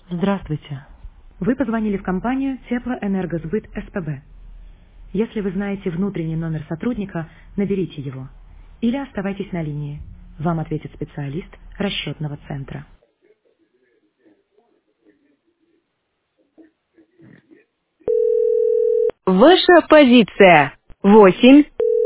Здравствуйте. Вы позвонили в компанию Теплоэнергосбыт СПБ. Если вы знаете внутренний номер сотрудника, наберите его. Или оставайтесь на линии. Вам ответит специалист расчетного центра. Ваша позиция. 8.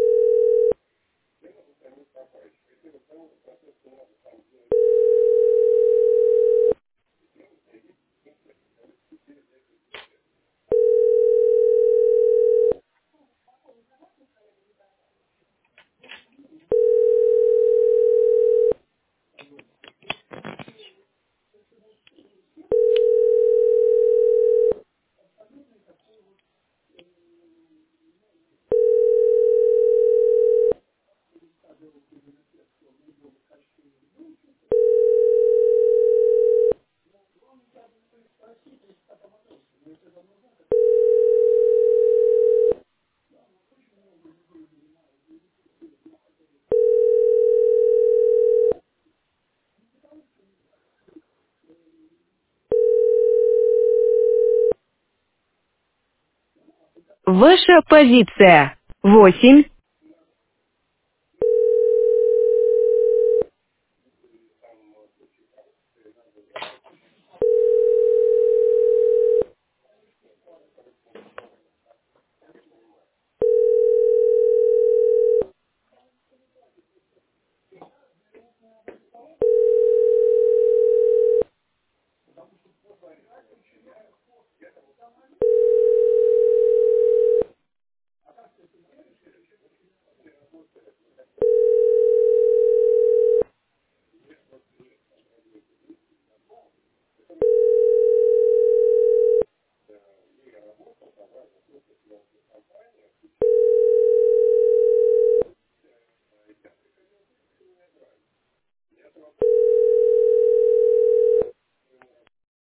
Ваша позиция. 8.